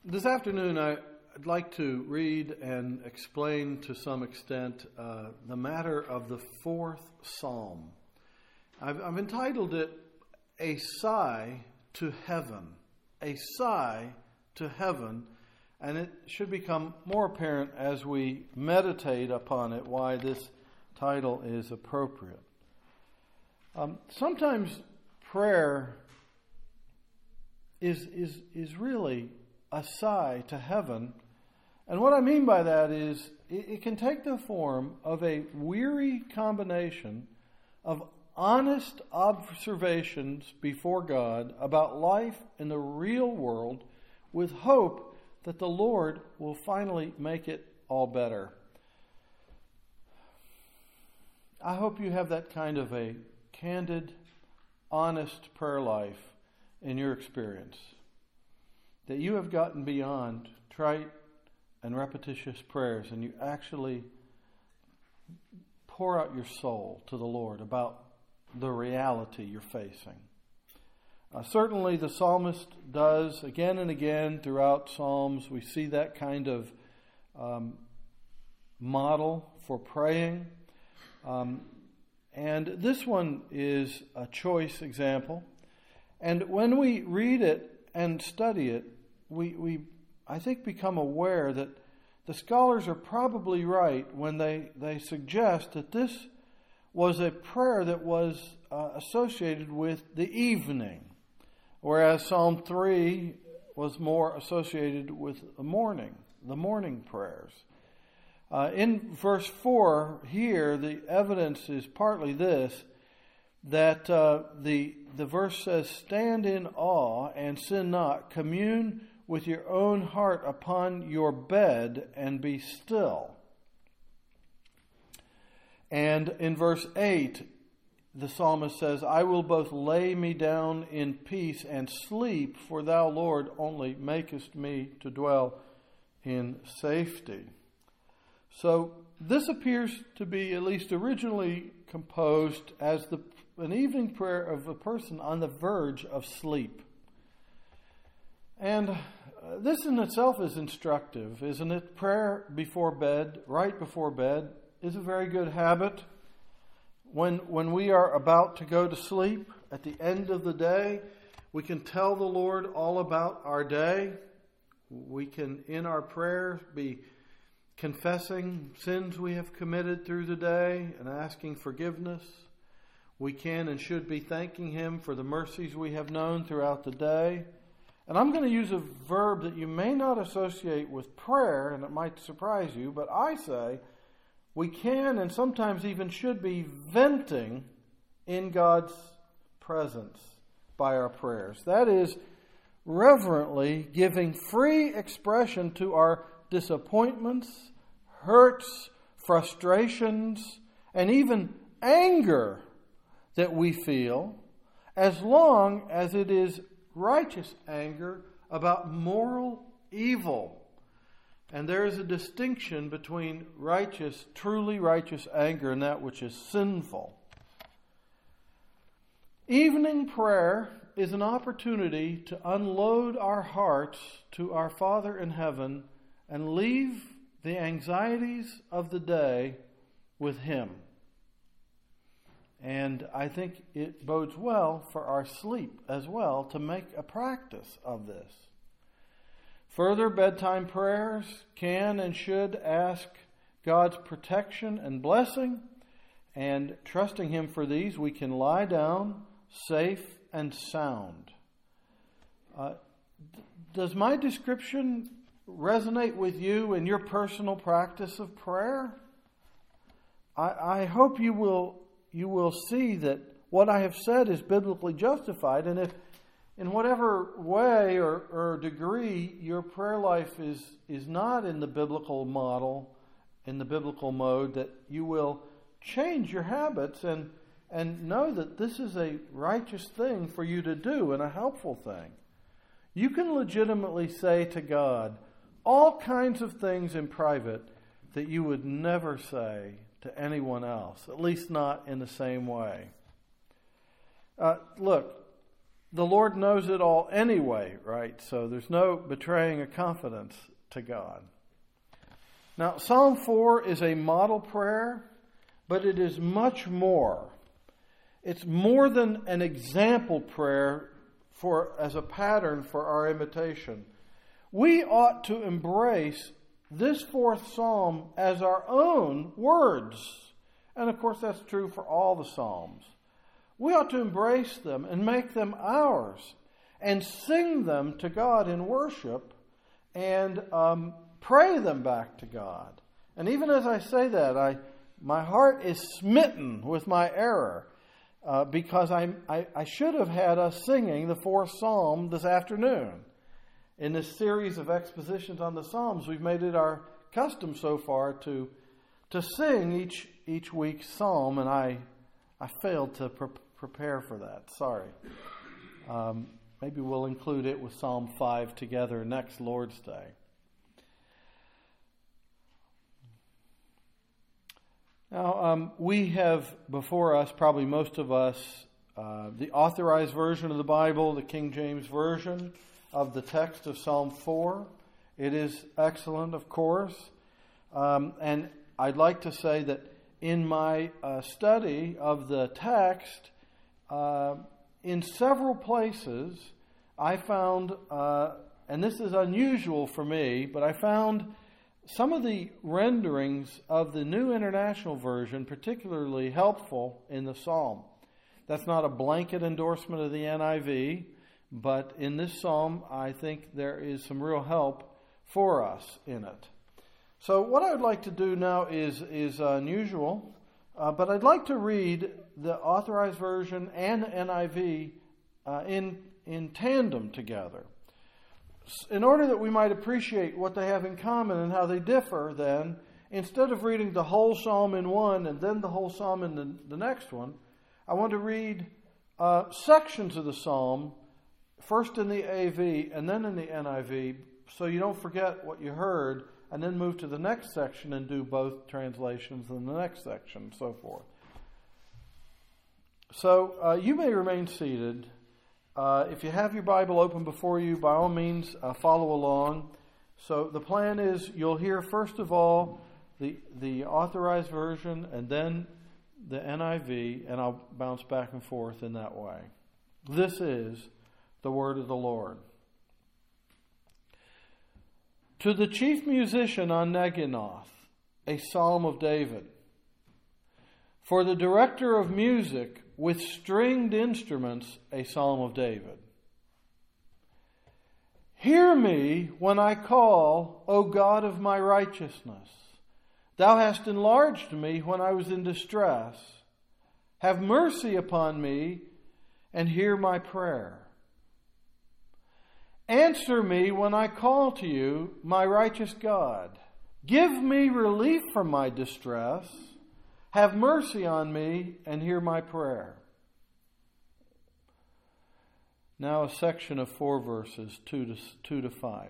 This afternoon, I'd like to read and explain to some extent the matter of the fourth psalm. I've entitled it, A Sigh to Heaven. A Sigh to Heaven. And it should become more apparent as we meditate upon it why this title is appropriate. Sometimes prayer is really a sigh to heaven. And what I mean by that is it can take the form of a weary combination of honest observations before God about life in the real world with hope that the Lord will finally make it all better. I hope you have that kind of a candid, honest prayer life in your experience. That you have gotten beyond trite and repetitious prayers and you actually pour out your soul to the Lord about the reality you're facing. Certainly the psalmist does again and again throughout Psalms. We see that kind of model for praying. And this one is a choice example. And when we read it and study it, we I think become aware that the scholars are probably right when they suggest that this was a prayer that was associated with the evening, whereas Psalm 3 was more associated with the morning prayers. In verse 4 here, the evidence is partly this, that the verse says, "Stand in awe and sin not, commune with your own heart upon your bed and be still." And in verse 8, the psalmist says, "I will both lay me down in peace and sleep, for thou, Lord, only makest me to dwell in safety." So this appears to be at least originally composed as an evening prayer of a person on the verge of sleep. And this in itself is instructive, isn't it? Prayer before bed, right before bed, is a very good habit. When we are about to go to sleep at the end of the day, we can tell the Lord all about our day. We can, in our prayer, be confessing sins we have committed through the day and asking forgiveness. We can and should be thanking Him for the mercies we have known throughout the day. And I'm going to use a verb that you may not associate with prayer, and it might surprise you, but I say we can and sometimes even should be venting in God's presence by our prayers. That is, reverently giving free expression to our disappointments, hurts, frustrations, and even anger that we feel, as long as it is righteous anger about moral evil. And there is a distinction between righteous, truly righteous anger and that which is sinful. Evening prayer is an opportunity to unload our hearts to our Father in heaven and leave the anxieties of the day with Him. And I think it bodes well for our sleep as well to make a practice of this. Further, bedtime prayers can and should ask God's protection and blessing, and trusting Him for these, we can lie down safe and sound. Does my description resonate with you in your personal practice of prayer? I hope you will see that what I have said is biblically justified, and if in whatever way or degree your prayer life is not in the biblical model, in the biblical mode, that you will change your habits and know that this is a righteous thing for you to do and a helpful thing. You can legitimately say to God all kinds of things in private that you would never say to anyone else, at least not in the same way. Look, the Lord knows it all anyway, right? So there's no betraying a confidence to God. Now, Psalm 4 is a model prayer, but it is much more. It's more than an example prayer as a pattern for our imitation. We ought to embrace this fourth psalm as our own words. And of course, that's true for all the psalms. We ought to embrace them and make them ours and sing them to God in worship and pray them back to God. And even as I say that, my heart is smitten with my error because I should have had us singing the fourth psalm this afternoon. In this series of expositions on the Psalms, we've made it our custom so far to sing each week's psalm, and I failed to prepare for that. Sorry. Maybe we'll include it with Psalm 5 together next Lord's Day. Now, we have before us, probably most of us, the authorized version of the Bible, the King James Version of the text of Psalm 4. It is excellent, of course. And I'd like to say that in my study of the text, in several places, I found, and this is unusual for me, but I found some of the renderings of the New International Version particularly helpful in the psalm. That's not a blanket endorsement of the NIV, but in this psalm, I think there is some real help for us in it. So what I would like to do now is unusual, but I'd like to read the Authorized Version and the NIV in tandem together. In order that we might appreciate what they have in common and how they differ, then, instead of reading the whole psalm in one and then the whole psalm in the next one, I want to read sections of the psalm, first in the AV and then in the NIV, so you don't forget what you heard, and then move to the next section and do both translations in the next section, and so forth. So you may remain seated. If you have your Bible open before you, by all means, follow along. So the plan is you'll hear, first of all, the Authorized Version and then the NIV, and I'll bounce back and forth in that way. This is the word of the Lord. To the chief musician on Neginoth, a psalm of David. For the director of music, with stringed instruments, a psalm of David. Hear me when I call, O God of my righteousness. Thou hast enlarged me when I was in distress. Have mercy upon me and hear my prayer. Answer me when I call to you, my righteous God. Give me relief from my distress. Have mercy on me and hear my prayer. Now a section of 4 verses, 2 to 5.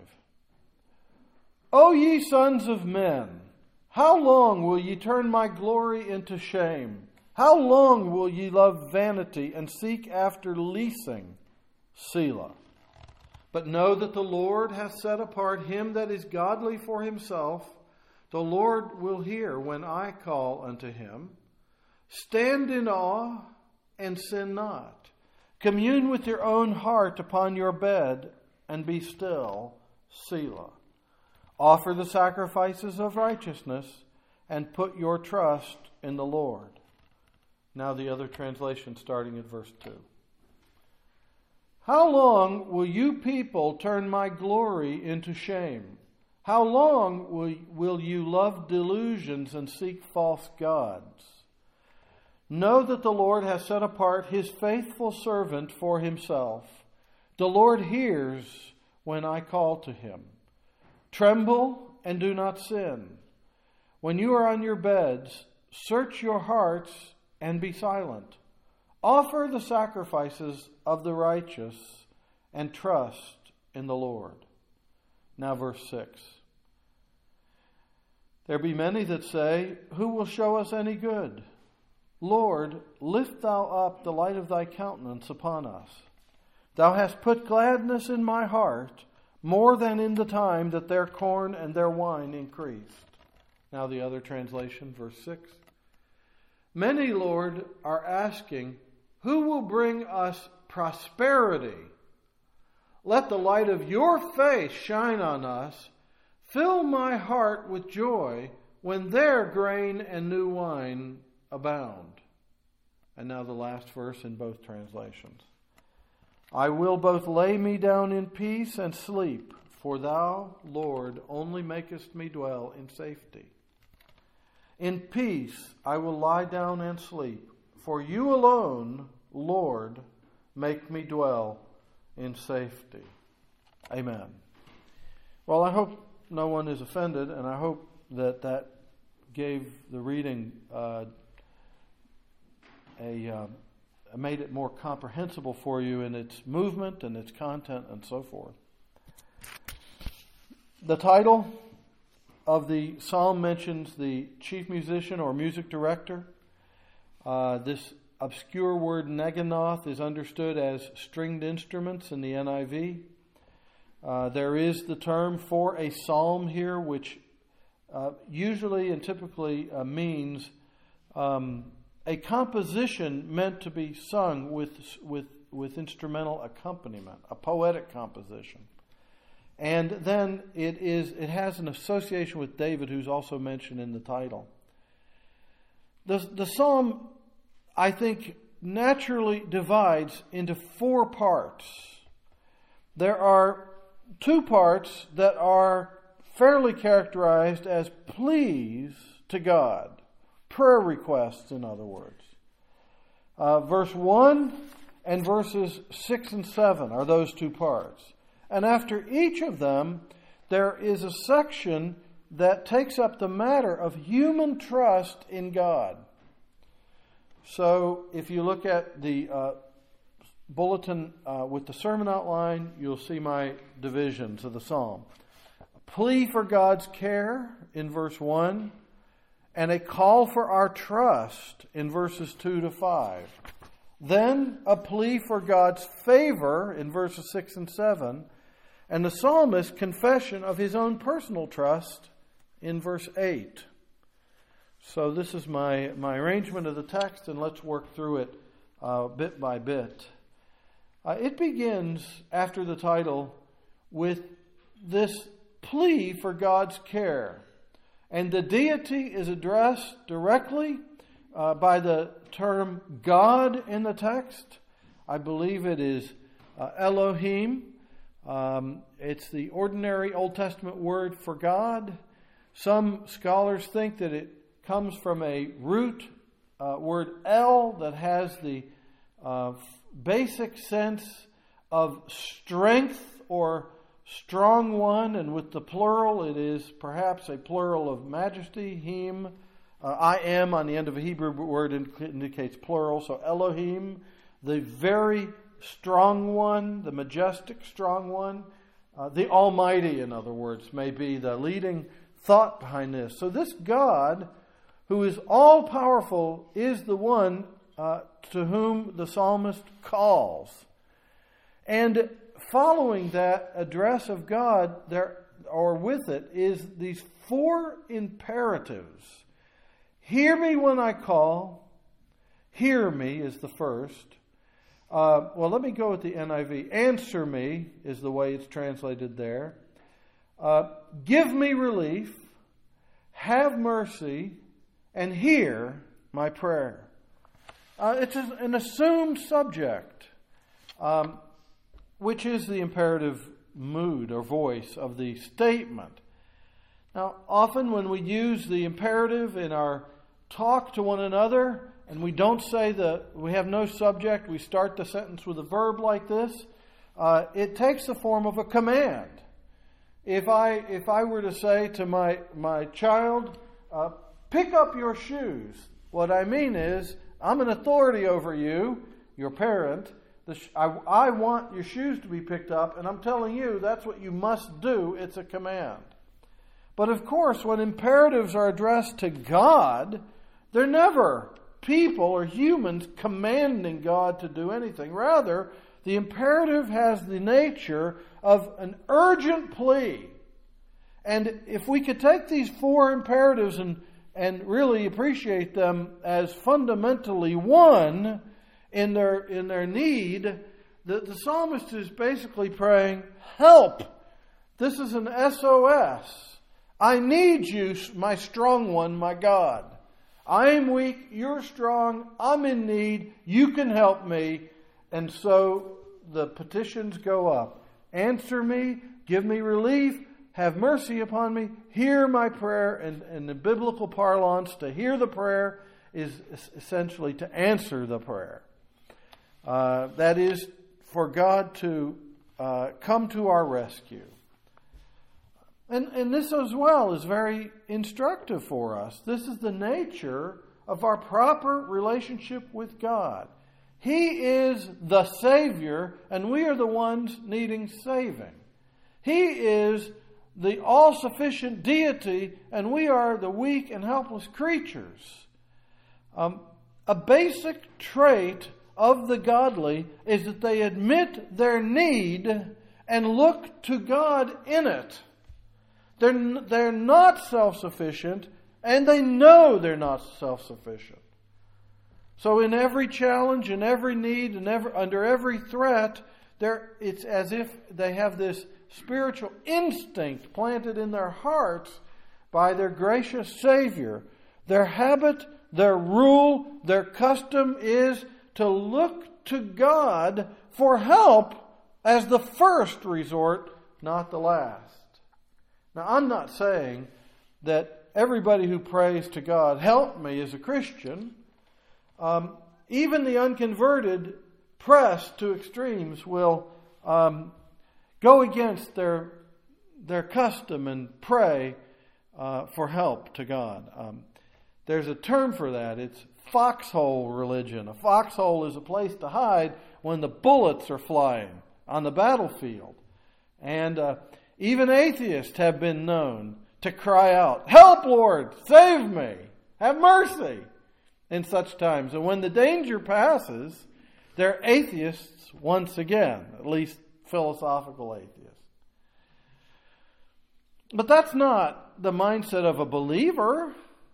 O ye sons of men, how long will ye turn my glory into shame? How long will ye love vanity and seek after leasing? Selah. But know that the Lord hath set apart him that is godly for himself. The Lord will hear when I call unto him. Stand in awe and sin not. Commune with your own heart upon your bed and be still. Selah. Offer the sacrifices of righteousness and put your trust in the Lord. Now the other translation starting at verse 2. How long will you people turn my glory into shame? How long will you love delusions and seek false gods? Know that the Lord has set apart his faithful servant for himself. The Lord hears when I call to him. Tremble and do not sin. When you are on your beds, search your hearts and be silent. Offer the sacrifices of the righteous and trust in the Lord. Now verse 6. There be many that say, who will show us any good? Lord, lift thou up the light of thy countenance upon us. Thou hast put gladness in my heart, more than in the time that their corn and their wine increased. Now the other translation, verse 6. Many, Lord, are asking, who will bring us prosperity? Let the light of your face shine on us. Fill my heart with joy when their grain and new wine abound. And now the last verse in both translations. I will both lay me down in peace and sleep, for thou, Lord, only makest me dwell in safety. In peace I will lie down and sleep, for you alone, Lord, make me dwell in safety. Amen. Well, I hope no one is offended, and I hope that gave the reading made it more comprehensible for you in its movement and its content and so forth. The title of the psalm mentions the chief musician or music director. This obscure word neganoth is understood as stringed instruments in the NIV. There is the term for a psalm here, which usually and typically means a composition meant to be sung with instrumental accompaniment, a poetic composition. And then it has an association with David, who's also mentioned in the title. The psalm, I think, naturally divides into 4 parts. There are 2 parts that are fairly characterized as pleas to God. Prayer requests, in other words. Verse 1 and verses 6 and 7 are those 2 parts. And after each of them, there is a section that takes up the matter of human trust in God. So if you look at the bulletin with the sermon outline, you'll see my divisions of the psalm. A plea for God's care in verse 1, and a call for our trust in verses 2 to 5. Then a plea for God's favor in verses 6 and 7, and the psalmist's confession of his own personal trust in verse 8. So this is my arrangement of the text, and let's work through it bit by bit. It begins, after the title, with this plea for God's care. And the deity is addressed directly by the term God in the text. I believe it is Elohim. It's the ordinary Old Testament word for God. Some scholars think that it comes from a root word El that has the basic sense of strength or strong one, and with the plural it is perhaps a plural of majesty. Him, I am on the end of a Hebrew word indicates plural. So Elohim, the very strong one, the majestic strong one, the Almighty, in other words, may be the leading thought behind this. So this God, who is all-powerful, is the one to whom the psalmist calls. And following that address of God, or with it, is these 4 imperatives. Hear me when I call. Hear me is the first. Well, let me go with the NIV. Answer me is the way it's translated there. Give me relief. Have mercy. And hear my prayer. It's an assumed subject, which is the imperative mood or voice of the statement. Now, often when we use the imperative in our talk to one another, and we don't say we have no subject, we start the sentence with a verb like this, it takes the form of a command. If I were to say to my child, pick up your shoes, what I mean is, I'm an authority over you, your parent. I want your shoes to be picked up, and I'm telling you that's what you must do. It's a command. But of course, when imperatives are addressed to God, they're never people or humans commanding God to do anything. Rather, The imperative has the nature of an urgent plea. And if we could take these four imperatives and really appreciate them as fundamentally one in their need, the psalmist is basically praying, help! This is an SOS. I need you, my strong one, my God. I am weak, you're strong, I'm in need, you can help me. And so the petitions go up. Answer me, give me relief, have mercy upon me, hear my prayer. And in the biblical parlance, to hear the prayer is essentially to answer the prayer. That is for God to come to our rescue. And this as well is very instructive for us. This is the nature of our proper relationship with God. He is the Savior, and we are the ones needing saving. He is the all-sufficient deity, and we are the weak and helpless creatures. A basic trait of the godly is that they admit their need and look to God in it. They're not self-sufficient, and they know they're not self-sufficient. So in every challenge, in every need, and under every threat, it's as if they have this spiritual instinct planted in their hearts by their gracious Savior. Their habit, their rule, their custom is to look to God for help as the first resort, not the last. Now, I'm not saying that everybody who prays to God, help me, is a Christian. Even the unconverted, pressed to extremes, will go against their custom and pray for help to God. There's a term for that. It's foxhole religion. A foxhole is a place to hide when the bullets are flying on the battlefield. And even atheists have been known to cry out, help, Lord, save me, have mercy, in such times. And when the danger passes, they're atheists once again, at least philosophical atheists. But that's not the mindset of a believer.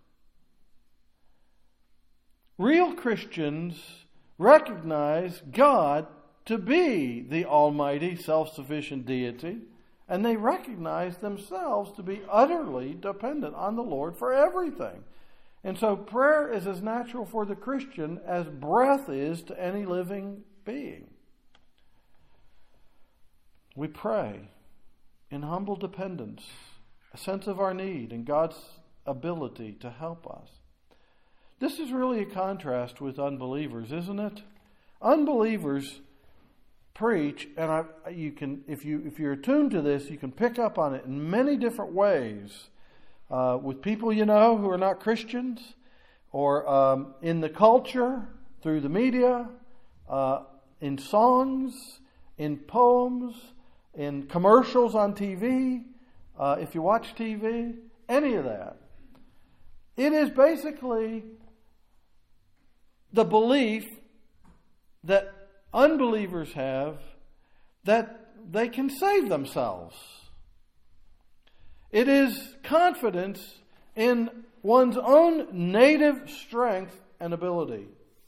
Real Christians recognize God to be the almighty, self-sufficient deity, and they recognize themselves to be utterly dependent on the Lord for everything. And so prayer is as natural for the Christian as breath is to any living being. We pray in humble dependence, a sense of our need and God's ability to help us. This is really a contrast with unbelievers, isn't it? Unbelievers preach, and you can, if you're attuned to this, you can pick up on it in many different ways. With people you know who are not Christians, or in the culture, through the media, in songs, in poems, in commercials on TV, if you watch TV, any of that. It is basically the belief that unbelievers have that they can save themselves. It is confidence in one's own native strength and ability.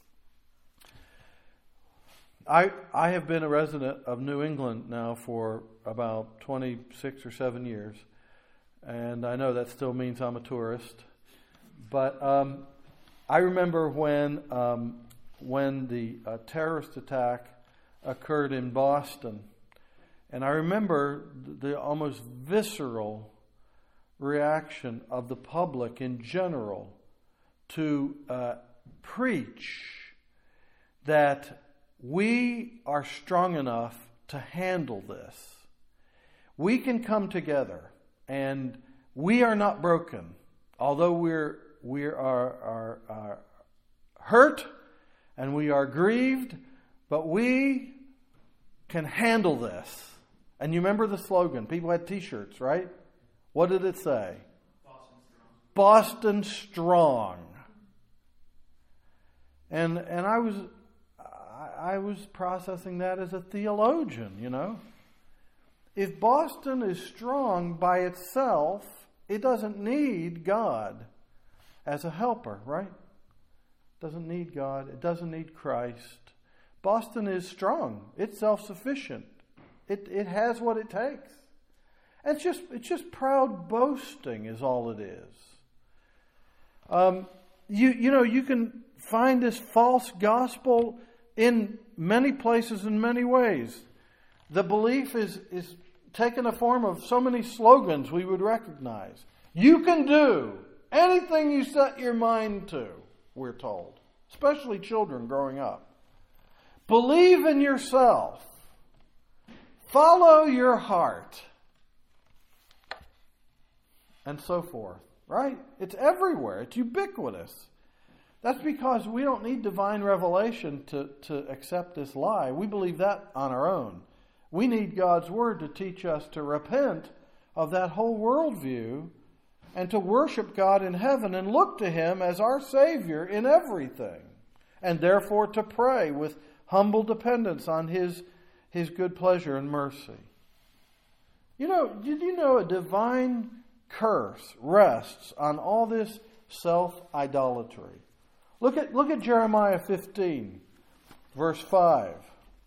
I have been a resident of New England now for about 26 or 7 years. And I know that still means I'm a tourist. But I remember when the terrorist attack occurred in Boston. And I remember the almost visceral reaction of the public in general to preach that we are strong enough to handle this. We can come together, and we are not broken. Although we are hurt and we are grieved, but we can handle this. And you remember the slogan? People had T-shirts, right? What did it say? Boston Strong. And I was processing that as a theologian, you know. If Boston is strong by itself, it doesn't need God as a helper, right? It doesn't need God. It doesn't need Christ. Boston is strong. It's self-sufficient. It has what it takes. And it's just proud boasting is all it is. You can find this false gospel in many places in many ways. The belief is taken a form of so many slogans we would recognize. You can do anything you set your mind to, we're told, especially children growing up. Believe in yourself. Follow your heart. And so forth, right? It's everywhere. It's ubiquitous. That's because we don't need divine revelation to accept this lie. We believe that on our own. We need God's Word to teach us to repent of that whole worldview and to worship God in heaven and look to Him as our Savior in everything. And therefore to pray with humble dependence on His good pleasure and mercy. You know, did you know a divine curse rests on all this self-idolatry? Look at Jeremiah 15, verse 5.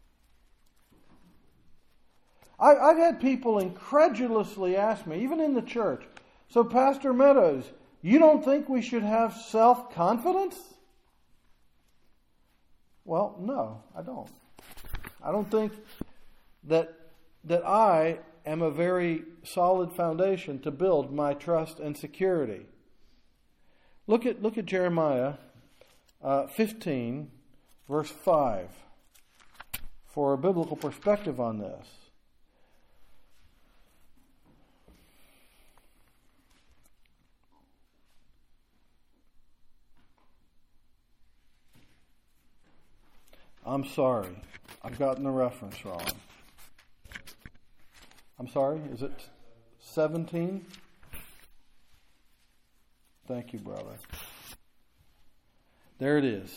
I've had people incredulously ask me, even in the church, so Pastor Meadows, you don't think we should have self-confidence? Well, no, I don't. I don't think that I am a very solid foundation to build my trust and security. Look at Jeremiah 15, verse 5, for a biblical perspective on this. I'm sorry. I've gotten the reference wrong. I'm sorry, is it 17? Thank you, brother. There it is.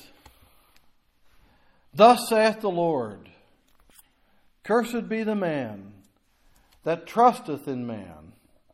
Thus saith the Lord, cursed be the man that trusteth in man,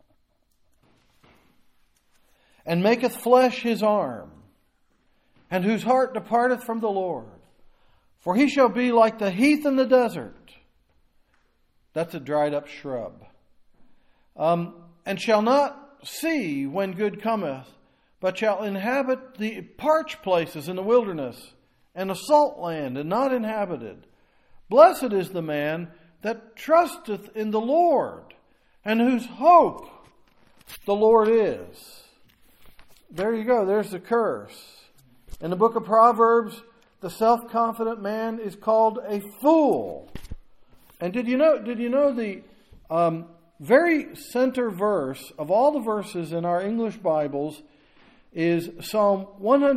and maketh flesh his arm, and whose heart departeth from the Lord. For he shall be like the heath in the desert. That's a dried up shrub. And shall not see when good cometh, but shall inhabit the parched places in the wilderness, and a salt land, and not inhabited. Blessed is the man that trusteth in the Lord, and whose hope the Lord is. There you go, there's the curse. In the book of Proverbs, the self-confident man is called a fool. And did you know the very center verse of all the verses in our English Bibles is Psalm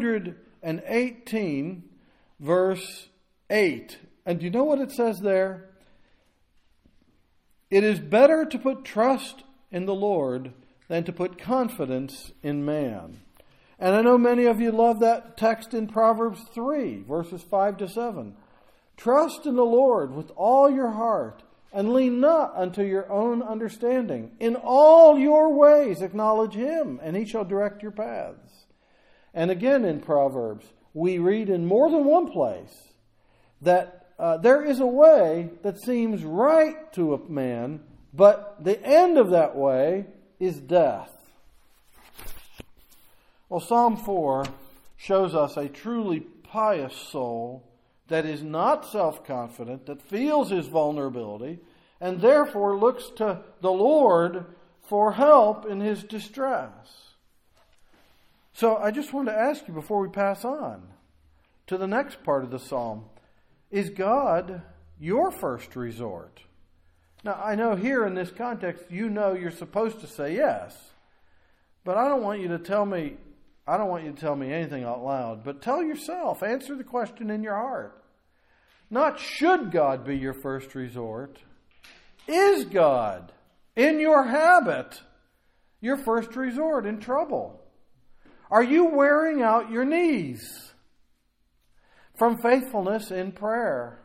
118, verse 8. And do you know what it says there? It is better to put trust in the Lord than to put confidence in man. And I know many of you love that text in Proverbs 3, verses 5 to 7. Trust in the Lord with all your heart, and lean not unto your own understanding. In all your ways acknowledge Him, and He shall direct your paths. And again in Proverbs, we read in more than one place that there is a way that seems right to a man, but the end of that way is death. Well, Psalm 4 shows us a truly pious soul that is not self-confident, that feels his vulnerability, and therefore looks to the Lord for help in his distress. So I just want to ask you before we pass on to the next part of the psalm, is God your first resort? Now, I know here in this context, you know you're supposed to say yes, but I don't want you to tell me anything out loud, but tell yourself, answer the question in your heart. Not should God be your first resort. Is God, in your habit, your first resort in trouble? Are you wearing out your knees? from faithfulness in prayer.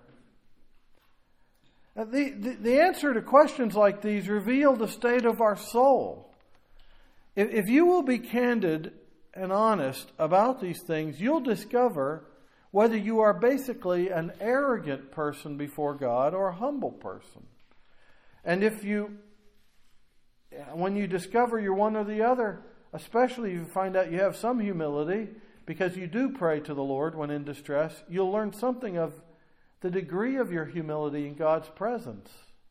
The answer to questions like these reveal the state of our soul. If you will be candid and honest about these things, you'll discover whether you are basically an arrogant person before God or a humble person. And when you discover you're one or the other, especially if you find out you have some humility, because you do pray to the Lord when in distress, you'll learn something of the degree of your humility in God's presence.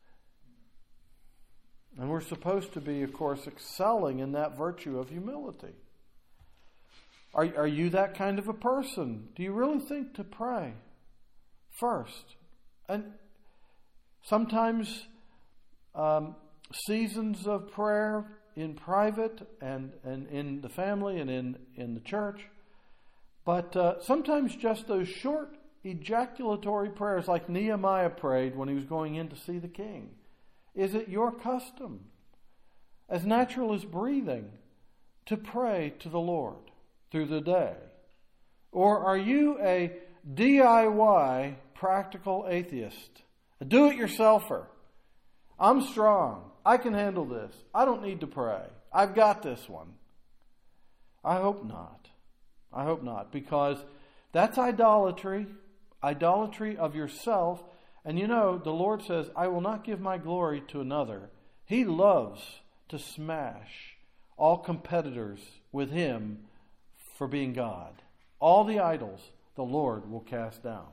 And we're supposed to be, of course, excelling in that virtue of humility. Are you that kind of a person? Do you really think to pray first? And sometimes seasons of prayer in private and in the family and in the church. But sometimes just those short ejaculatory prayers like Nehemiah prayed when he was going in to see the king. Is it your custom, as natural as breathing, to pray to the Lord through the day? Or are you a DIY practical atheist, a do-it-yourselfer? I'm strong. I can handle this. I don't need to pray. I've got this one. I hope not. I hope not, because that's idolatry of yourself. And you know, the Lord says, I will not give my glory to another. He loves to smash all competitors with Him for being God. All the idols the Lord will cast down.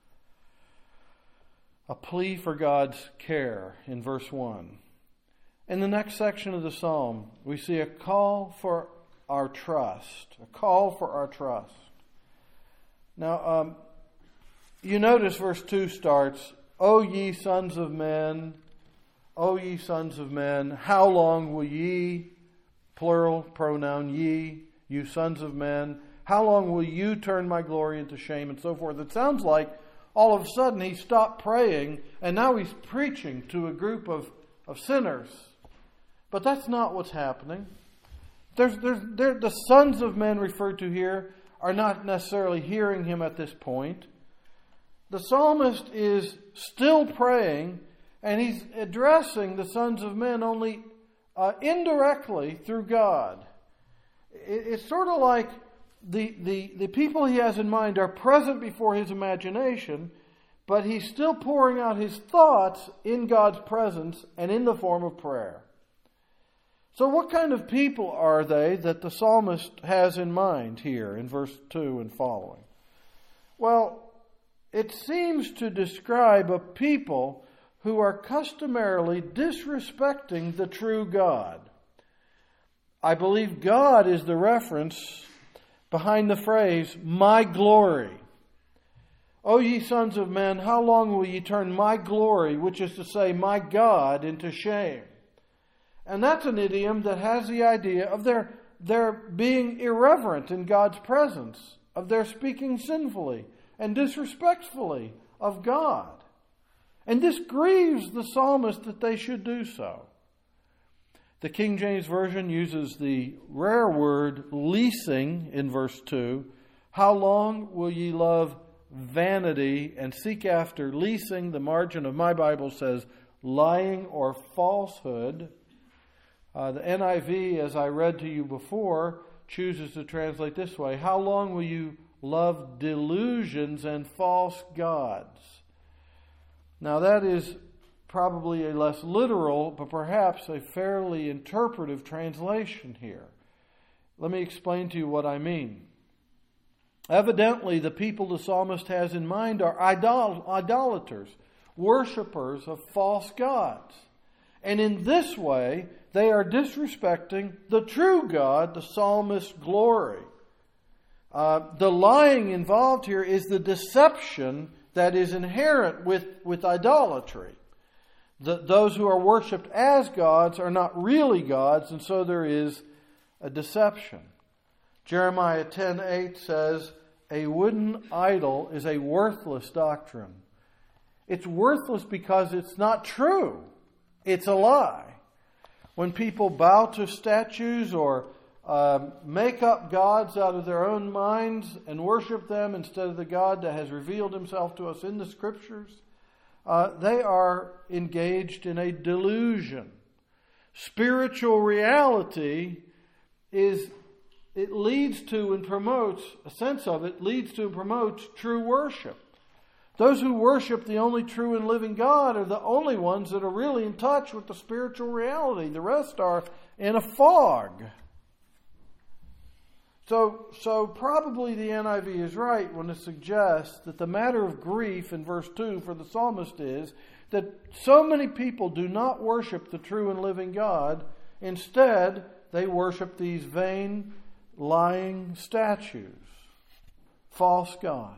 A plea for God's care in verse 1. In the next section of the psalm, we see a call for our trust. A call for our trust. Now, you notice verse 2 starts, O ye sons of men, how long will ye, plural pronoun ye, you sons of men, how long will you turn my glory into shame, and so forth. It sounds like all of a sudden he stopped praying and now he's preaching to a group of sinners. But that's not what's happening. The sons of men referred to here are not necessarily hearing him at this point. The psalmist is still praying, and he's addressing the sons of men only indirectly through God. It's sort of like the people he has in mind are present before his imagination, but he's still pouring out his thoughts in God's presence and in the form of prayer. So what kind of people are they that the psalmist has in mind here in verse 2 and following? Well, it seems to describe a people who are customarily disrespecting the true God. I believe God is the reference behind the phrase, my glory. O ye sons of men, how long will ye turn my glory, which is to say, my God, into shame? And that's an idiom that has the idea of their being irreverent in God's presence, of their speaking sinfully and disrespectfully of God. And this grieves the psalmist that they should do so. The King James Version uses the rare word leasing in verse 2. How long will ye love vanity and seek after leasing? The margin of my Bible says lying or falsehood. The NIV, as I read to you before, chooses to translate this way. How long will you love delusions and false gods? Now that is probably a less literal, but perhaps a fairly interpretive translation here. Let me explain to you what I mean. Evidently, the people the psalmist has in mind are idolaters, worshippers of false gods. And in this way, they are disrespecting the true God, the psalmist's glory. The lying involved here is the deception that is inherent with idolatry. Those who are worshipped as gods are not really gods, and so there is a deception. Jeremiah 10:8 says, a wooden idol is a worthless doctrine. It's worthless because it's not true. It's a lie. When people bow to statues or make up gods out of their own minds and worship them instead of the God that has revealed himself to us in the Scriptures, they are engaged in a delusion. Spiritual reality leads to and promotes, a sense of it leads to and promotes true worship. Those who worship the only true and living God are the only ones that are really in touch with the spiritual reality. The rest are in a fog. So probably the NIV is right when it suggests that the matter of grief in verse 2 for the psalmist is that so many people do not worship the true and living God. Instead, they worship these vain, lying statues, false gods.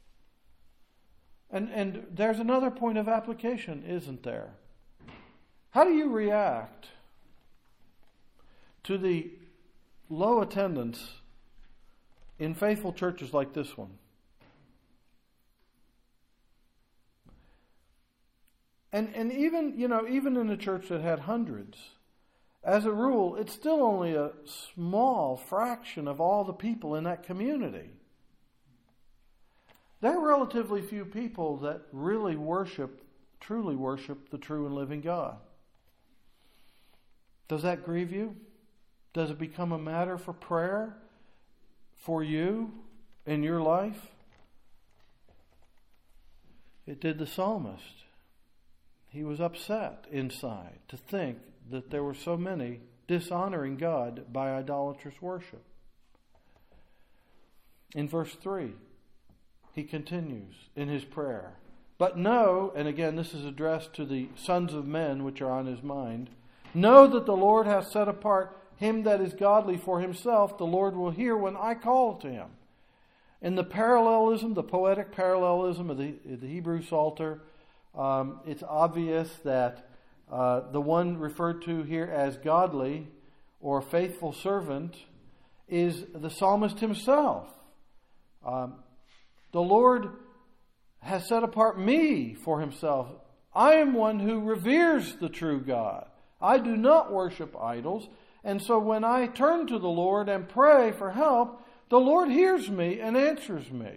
And there's another point of application, isn't there? How do you react to the low attendance in faithful churches like this one? And even in a church that had hundreds, as a rule, it's still only a small fraction of all the people in that community. There are relatively few people that really truly worship the true and living God. Does that grieve you? Does it become a matter for prayer for you in your life? It did the psalmist. He was upset inside to think that there were so many dishonoring God by idolatrous worship. In verse 3, he continues in his prayer. But know, and again this is addressed to the sons of men which are on his mind, know that the Lord hath set apart him that is godly for himself. The Lord will hear when I call to him. In the parallelism, the poetic parallelism of the Hebrew Psalter, it's obvious that the one referred to here as godly or faithful servant is the psalmist himself. The Lord has set apart me for himself. I am one who reveres the true God. I do not worship idols. And so when I turn to the Lord and pray for help, the Lord hears me and answers me.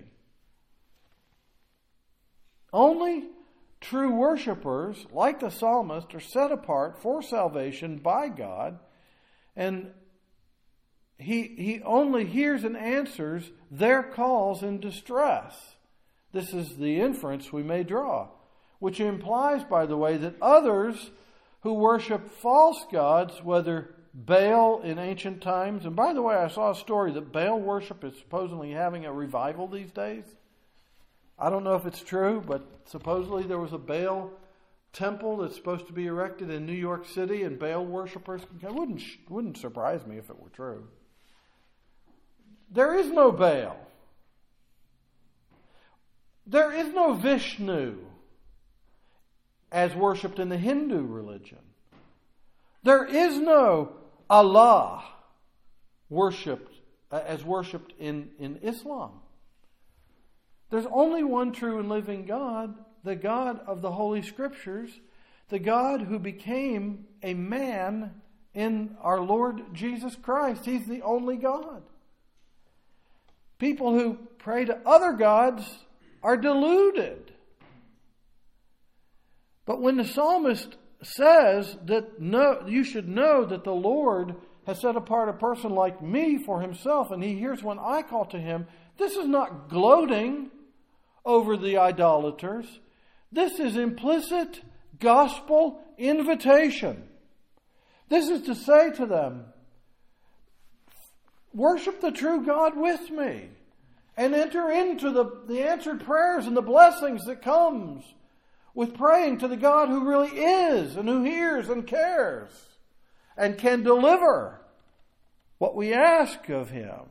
Only true worshipers, like the psalmist, are set apart for salvation by God. And He only hears and answers their calls in distress. This is the inference we may draw, which implies, by the way, that others who worship false gods, whether Baal in ancient times, and by the way, I saw a story that Baal worship is supposedly having a revival these days. I don't know if it's true, but supposedly there was a Baal temple that's supposed to be erected in New York City, and Baal worshipers, it wouldn't surprise me if it were true. There is no Baal. There is no Vishnu as worshipped in the Hindu religion. There is no Allah as worshipped in Islam. There's only one true and living God, the God of the Holy Scriptures, the God who became a man in our Lord Jesus Christ. He's the only God. People who pray to other gods are deluded. But when the psalmist says that you should know that the Lord has set apart a person like me for himself, and he hears when I call to him, this is not gloating over the idolaters. This is implicit gospel invitation. This is to say to them, worship the true God with me and enter into the answered prayers and the blessings that comes with praying to the God who really is and who hears and cares and can deliver what we ask of him.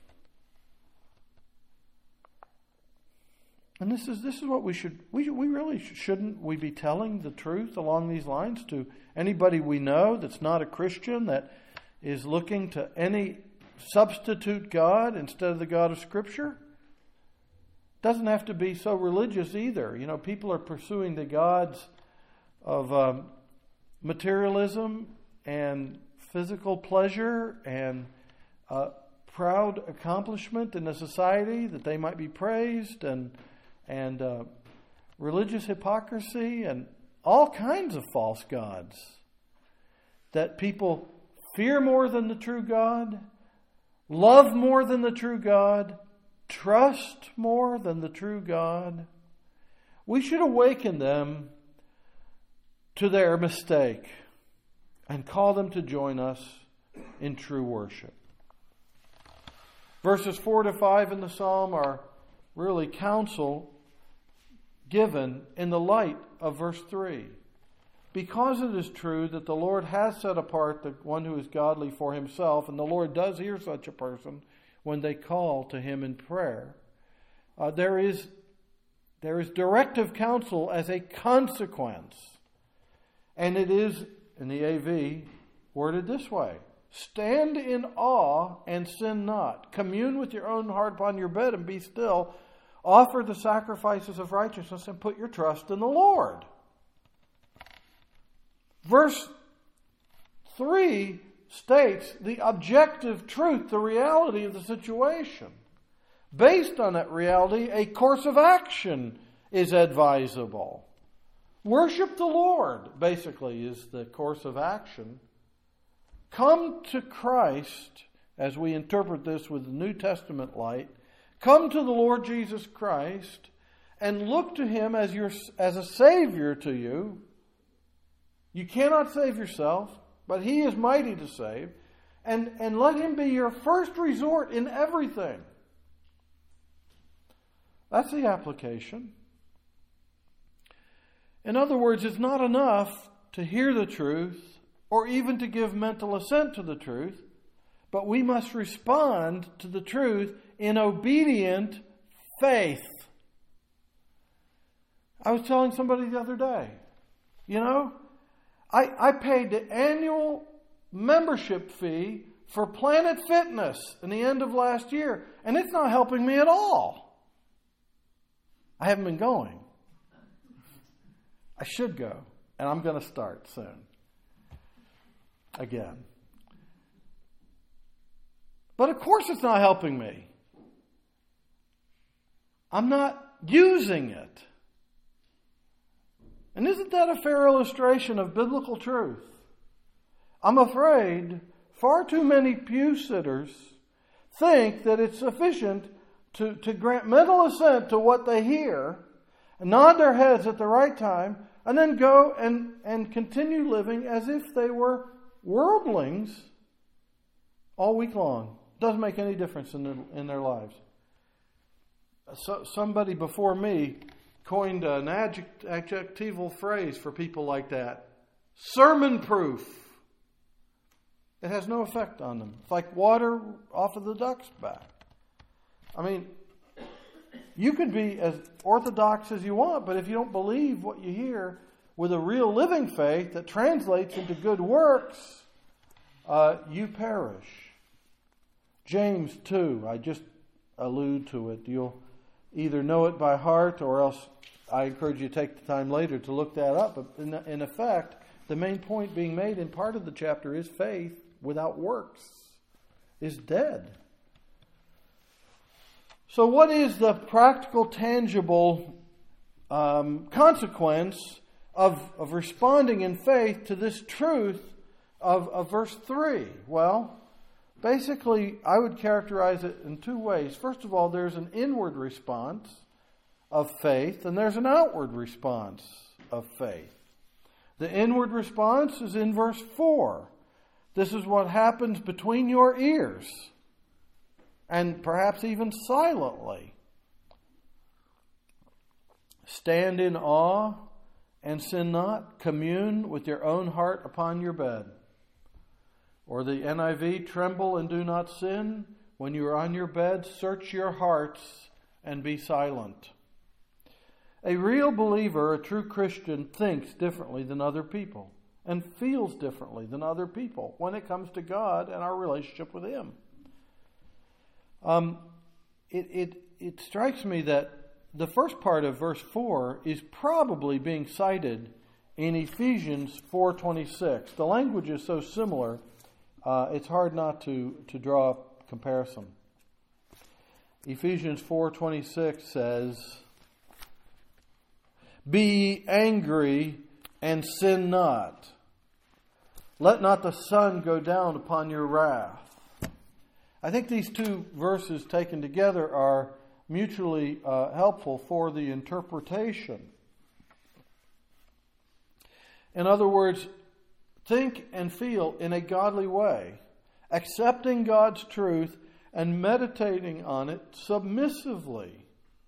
And this is what shouldn't we be telling the truth along these lines to anybody we know that's not a Christian, that is looking to any substitute God instead of the God of Scripture? Doesn't have to be so religious either. You know, people are pursuing the gods of materialism and physical pleasure and proud accomplishment in a society that they might be praised, and religious hypocrisy, and all kinds of false gods that people fear more than the true God, love more than the true God, trust more than the true God. We should awaken them to their mistake and call them to join us in true worship. Verses 4 to 5 in the psalm are really counsel given in the light of verse 3. Because it is true that the Lord has set apart the one who is godly for himself, and the Lord does hear such a person when they call to him in prayer, there is directive counsel as a consequence. And it is, in the AV, worded this way: stand in awe and sin not. Commune with your own heart upon your bed and be still. Offer the sacrifices of righteousness and put your trust in the Lord. Verse 3 states the objective truth, the reality of the situation. Based on that reality, a course of action is advisable. Worship the Lord, basically, is the course of action. Come to Christ, as we interpret this with the New Testament light. Come to the Lord Jesus Christ and look to Him as a Savior to you. You cannot save yourself, but He is mighty to save. And let Him be your first resort in everything. That's the application. In other words, it's not enough to hear the truth or even to give mental assent to the truth, but we must respond to the truth in obedient faith. I was telling somebody the other day, I paid the annual membership fee for Planet Fitness in the end of last year, and it's not helping me at all. I haven't been going. I should go, and I'm going to start soon. Again. But of course it's not helping me. I'm not using it. And isn't that a fair illustration of biblical truth? I'm afraid far too many pew sitters think that it's sufficient to grant mental assent to what they hear, and nod their heads at the right time, and then go and continue living as if they were worldlings all week long. Doesn't make any difference in their lives. So, somebody before me coined an adjectival phrase for people like that. Sermon proof. It has no effect on them. It's like water off of the duck's back. I mean, you can be as orthodox as you want, but if you don't believe what you hear with a real living faith that translates into good works, you perish. James 2, I just allude to it. You'll either know it by heart, or else I encourage you to take the time later to look that up. But in effect, the main point being made in part of the chapter is faith without works is dead. So what is the practical, tangible consequence of responding in faith to this truth of verse 3? Well, basically, I would characterize it in two ways. First of all, there's an inward response of faith, and there's an outward response of faith. The inward response is in verse 4. This is what happens between your ears, and perhaps even silently. Stand in awe and sin not. Commune with your own heart upon your bed. Or the NIV, tremble and do not sin. When you are on your bed, search your hearts and be silent. A real believer, a true Christian, thinks differently than other people and feels differently than other people when it comes to God and our relationship with Him. It strikes me that the first part of verse 4 is probably being cited in Ephesians 4:26. The language is so similar, it's hard not to draw comparison. Ephesians 4:26 says, "Be ye angry and sin not. Let not the sun go down upon your wrath." I think these two verses taken together are mutually helpful for the interpretation. In other words, think and feel in a godly way, accepting God's truth and meditating on it submissively.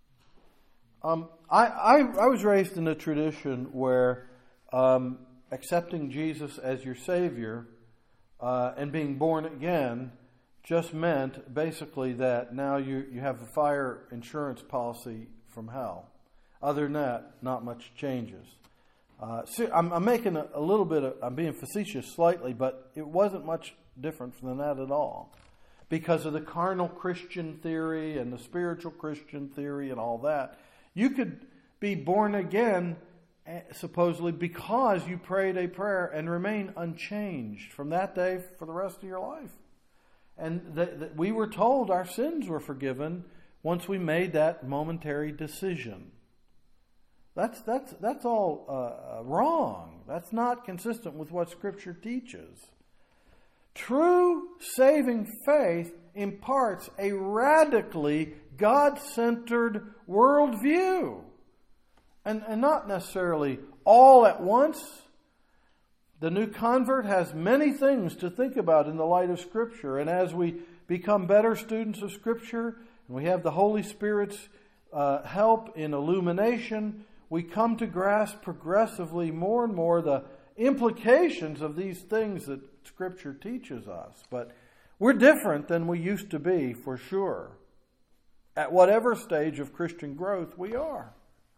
I was raised in a tradition where accepting Jesus as your Savior and being born again just meant basically that now you have a fire insurance policy from hell. Other than that, not much changes. I'm making a little bit of, I'm being facetious slightly, but it wasn't much different than that at all. Because of the carnal Christian theory and the spiritual Christian theory and all that, you could be born again supposedly because you prayed a prayer and remain unchanged from that day for the rest of your life. And we were told our sins were forgiven once we made that momentary decision. That's all wrong. That's not consistent with what Scripture teaches. True saving faith imparts a radically God-centered worldview. And not necessarily all at once. The new convert has many things to think about in the light of Scripture. And as we become better students of Scripture, and we have the Holy Spirit's help in illumination, we come to grasp progressively more and more the implications of these things that Scripture teaches us. But we're different than we used to be, for sure, at whatever stage of Christian growth we are.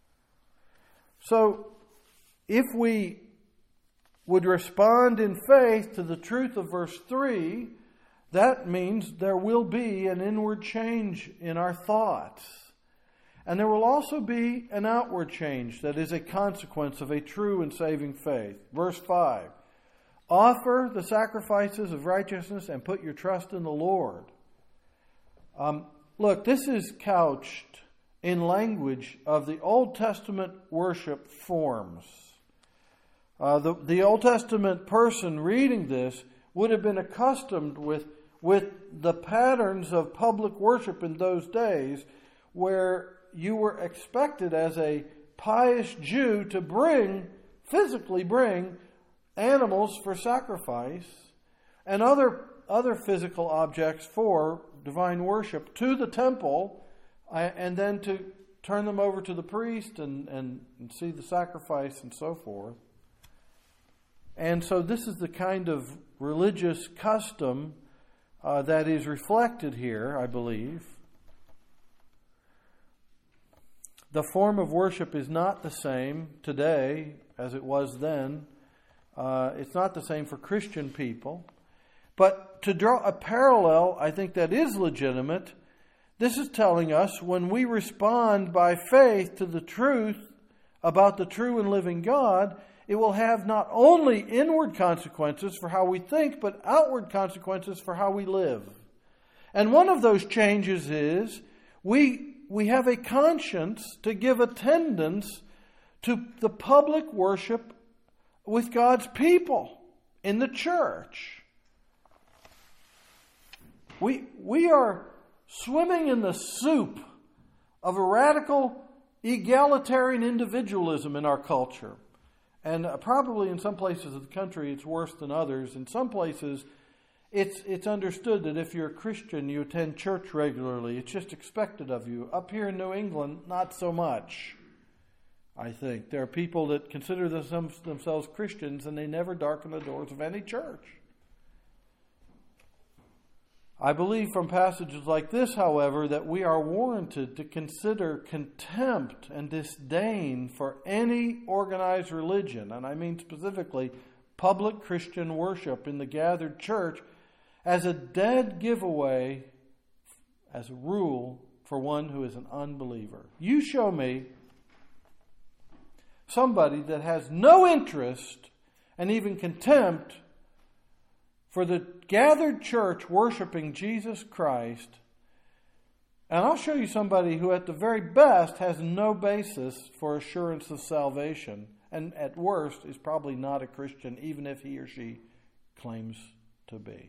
So, if we would respond in faith to the truth of verse 3, that means there will be an inward change in our thoughts. And there will also be an outward change that is a consequence of a true and saving faith. Verse 5, offer the sacrifices of righteousness and put your trust in the Lord. Look, this is couched in language of the Old Testament worship forms. The Old Testament person reading this would have been accustomed with the patterns of public worship in those days, where you were expected as a pious Jew to physically bring animals for sacrifice and other physical objects for divine worship to the temple, and then to turn them over to the priest and see the sacrifice and so forth. And so this is the kind of religious custom that is reflected here, I believe. The form of worship is not the same today as it was then. It's not the same for Christian people. But to draw a parallel, I think that is legitimate. This is telling us when we respond by faith to the truth about the true and living God, it will have not only inward consequences for how we think, but outward consequences for how we live. And one of those changes is we have a conscience to give attendance to the public worship with God's people in the church. We are swimming in the soup of a radical egalitarian individualism in our culture. And probably in some places of the country it's worse than others. In some places it's understood that if you're a Christian, you attend church regularly. It's just expected of you. Up here in New England, not so much, I think. There are people that consider themselves Christians and they never darken the doors of any church. I believe from passages like this, however, that we are warranted to consider contempt and disdain for any organized religion, and I mean specifically public Christian worship in the gathered church, as a dead giveaway, as a rule, for one who is an unbeliever. You show me somebody that has no interest and even contempt for the gathered church worshiping Jesus Christ. And I'll show you somebody who at the very best has no basis for assurance of salvation, and at worst is probably not a Christian, even if he or she claims to be.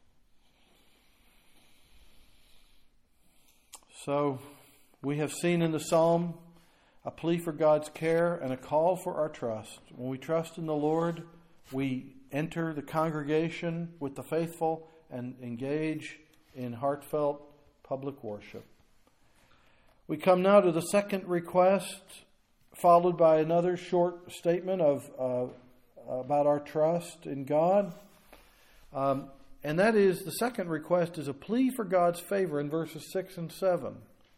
So we have seen in the psalm a plea for God's care and a call for our trust. When we trust in the Lord, we enter the congregation with the faithful and engage in heartfelt public worship. We come now to the second request, followed by another short statement about our trust in God. And that is, the second request is a plea for God's favor in verses 6 and 7.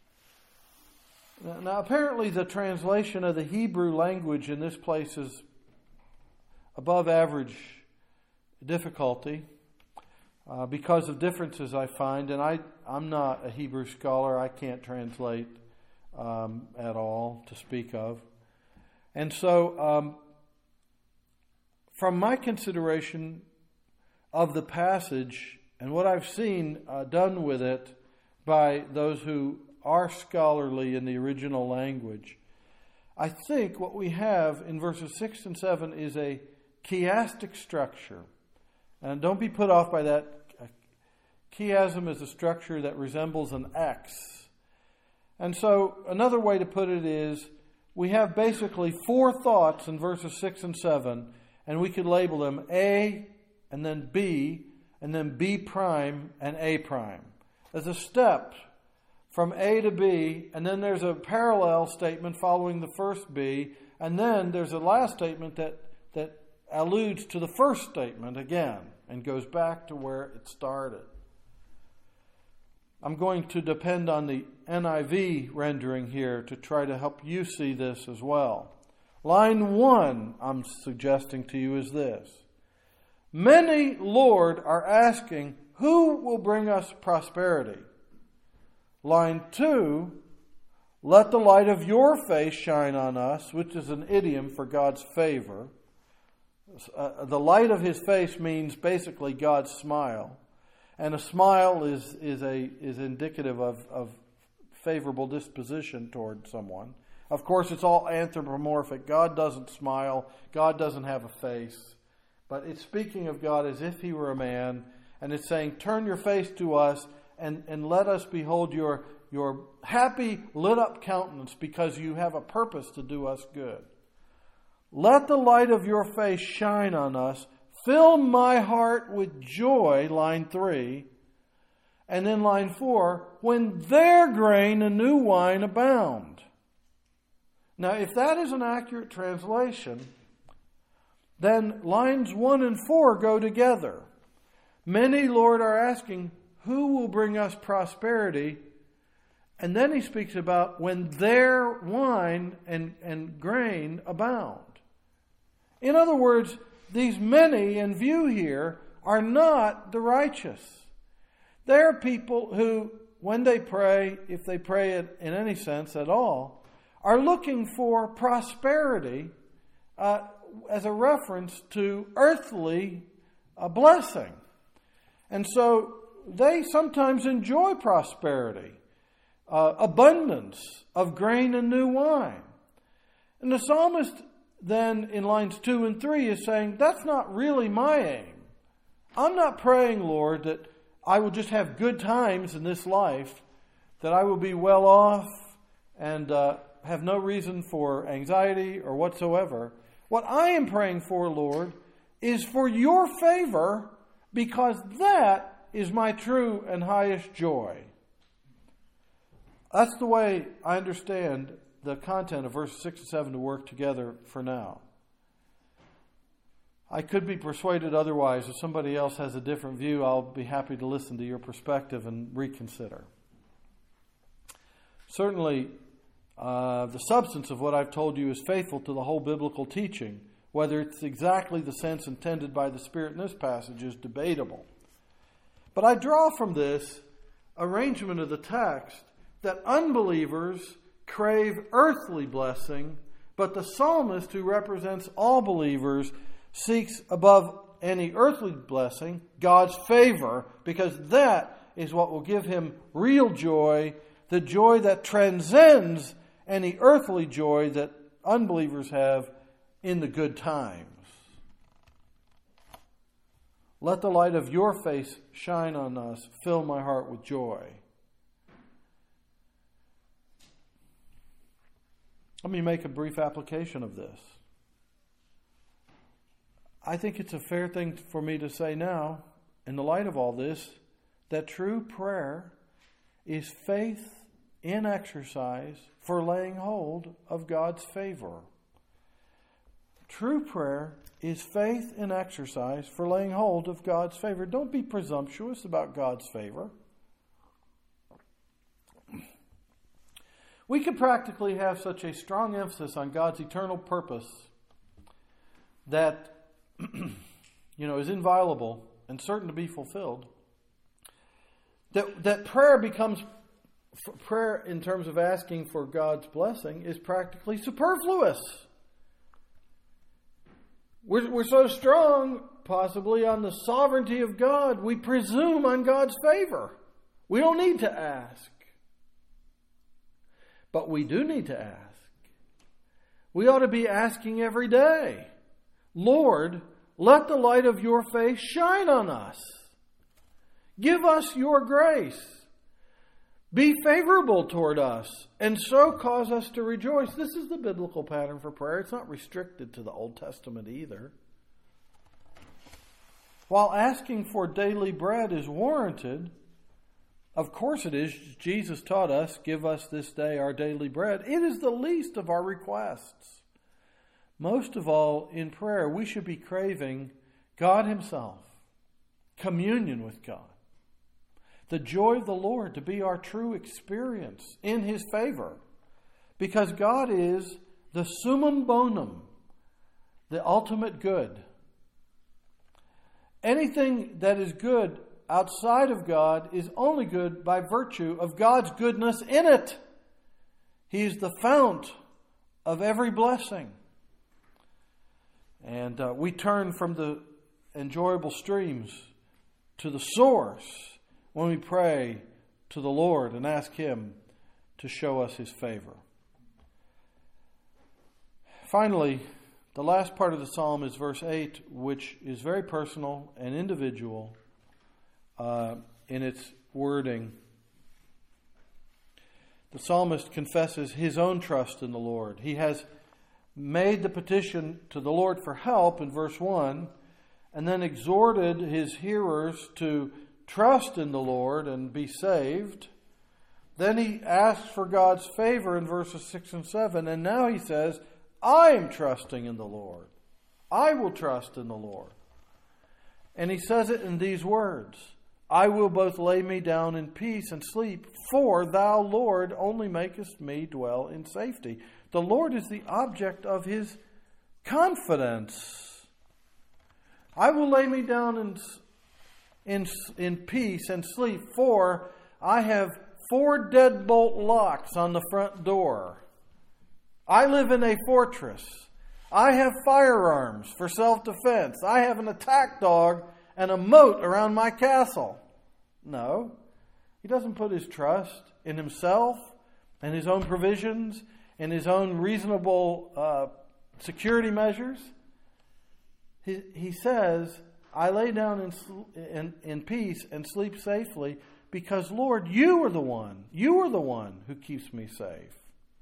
Now, apparently the translation of the Hebrew language in this place is above average difficulty because of differences I find. And I'm not a Hebrew scholar. I can't translate at all to speak of. And so from my consideration of the passage and what I've seen done with it by those who are scholarly in the original language, I think what we have in verses 6 and 7 is a chiastic structure. And don't be put off by that. Chiasm is a structure that resembles an X. And so another way to put it is we have basically four thoughts in verses 6 and 7, and we could label them A, and then B, and then B prime and A prime. There's a step from A to B, and then there's a parallel statement following the first B, and then there's a last statement that alludes to the first statement again and goes back to where it started. I'm going to depend on the NIV rendering here to try to help you see this as well. Line 1, I'm suggesting to you, is this. Many, Lord, are asking, who will bring us prosperity? Line 2, let the light of your face shine on us, which is an idiom for God's favor. The light of his face means basically God's smile. And a smile is indicative of favorable disposition toward someone. Of course, it's all anthropomorphic. God doesn't smile. God doesn't have a face. But it's speaking of God as if he were a man. And it's saying, turn your face to us and let us behold your happy, lit up countenance because you have a purpose to do us good. Let the light of your face shine on us. Fill my heart with joy, line 3. And then line 4, when their grain and new wine abound. Now, if that is an accurate translation, then lines 1 and 4 go together. Many, Lord, are asking, who will bring us prosperity? And then he speaks about when their wine and grain abound. In other words, these many in view here are not the righteous. They are people who, when they pray, if they pray it in any sense at all, are looking for prosperity as a reference to earthly blessing. And so they sometimes enjoy prosperity, abundance of grain and new wine. And the psalmist then in lines 2 and 3 is saying, that's not really my aim. I'm not praying, Lord, that I will just have good times in this life, that I will be well off and have no reason for anxiety or whatsoever. What I am praying for, Lord, is for your favor, because that is my true and highest joy. That's the way I understand the content of verses 6 and 7 to work together for now. I could be persuaded otherwise. If somebody else has a different view, I'll be happy to listen to your perspective and reconsider. Certainly, the substance of what I've told you is faithful to the whole biblical teaching. Whether it's exactly the sense intended by the Spirit in this passage is debatable. But I draw from this arrangement of the text that unbelievers crave earthly blessing, but the psalmist, who represents all believers, seeks above any earthly blessing, God's favor, because that is what will give him real joy, the joy that transcends any earthly joy that unbelievers have in the good times. Let the light of your face shine on us. Fill my heart with joy. Let me make a brief application of this. I think it's a fair thing for me to say now, in the light of all this, that true prayer is faith in exercise for laying hold of God's favor. True prayer is faith in exercise for laying hold of God's favor. Don't be presumptuous about God's favor. We could practically have such a strong emphasis on God's eternal purpose that is inviolable and certain to be fulfilled. That prayer becomes prayer in terms of asking for God's blessing is practically superfluous. We're so strong, possibly, on the sovereignty of God, we presume on God's favor. We don't need to ask. But we do need to ask. We ought to be asking every day, Lord, let the light of your face shine on us. Give us your grace. Be favorable toward us, and so cause us to rejoice. This is the biblical pattern for prayer. It's not restricted to the Old Testament either. While asking for daily bread is warranted, of course it is. Jesus taught us, give us this day our daily bread. It is the least of our requests. Most of all, in prayer, we should be craving God himself, communion with God. The joy of the Lord to be our true experience in his favor. Because God is the summum bonum, the ultimate good. Anything that is good outside of God is only good by virtue of God's goodness in it. He is the fount of every blessing. And we turn from the enjoyable streams to the source when we pray to the Lord and ask him to show us his favor. Finally, the last part of the psalm is verse 8, which is very personal and individual in its wording. The psalmist confesses his own trust in the Lord. He has made the petition to the Lord for help in verse 1, and then exhorted his hearers to trust in the Lord and be saved. Then he asks for God's favor in verses 6 and 7, and now he says, I am trusting in the Lord. I will trust in the Lord. And he says it in these words, I will both lay me down in peace and sleep, for thou, Lord, only makest me dwell in safety. The Lord is the object of his confidence. I will lay me down in peace and sleep, for I have 4 deadbolt locks on the front door. I live in a fortress. I have firearms for self-defense. I have an attack dog and a moat around my castle. No, he doesn't put his trust in himself and his own provisions and his own reasonable security measures. He says, I lay down in peace and sleep safely because, Lord, you are the one who keeps me safe.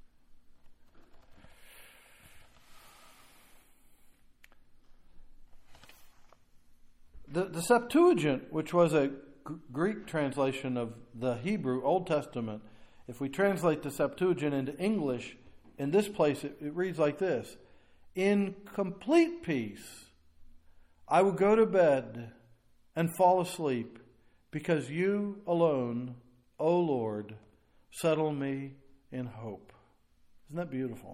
The Septuagint, which was a Greek translation of the Hebrew Old Testament, if we translate the Septuagint into English, in this place it reads like this: in complete peace I will go to bed and fall asleep, because you alone, O Lord, settle me in hope. Isn't that beautiful?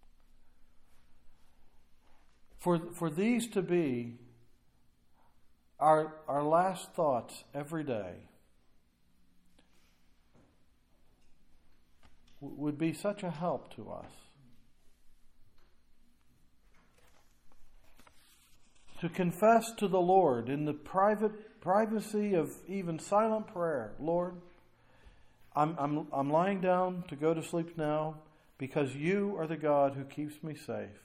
For these to be our last thoughts every day would be such a help to us. to confess to the Lord in the privacy of even silent prayer, Lord, I'm lying down to go to sleep now because you are the God who keeps me safe.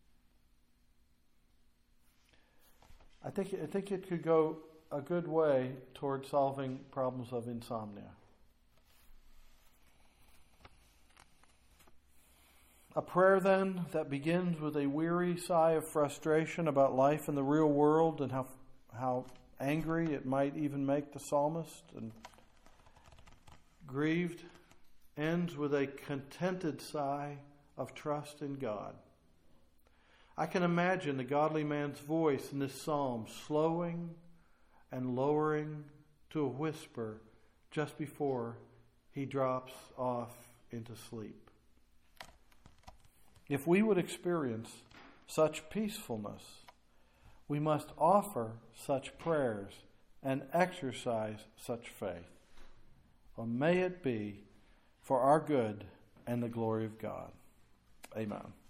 I think it could go a good way toward solving problems of insomnia. A prayer then that begins with a weary sigh of frustration about life in the real world and how angry it might even make the psalmist and grieved, ends with a contented sigh of trust in God. I can imagine the godly man's voice in this psalm slowing and lowering to a whisper just before he drops off into sleep. If we would experience such peacefulness, we must offer such prayers and exercise such faith. Well, may it be for our good and the glory of God. Amen.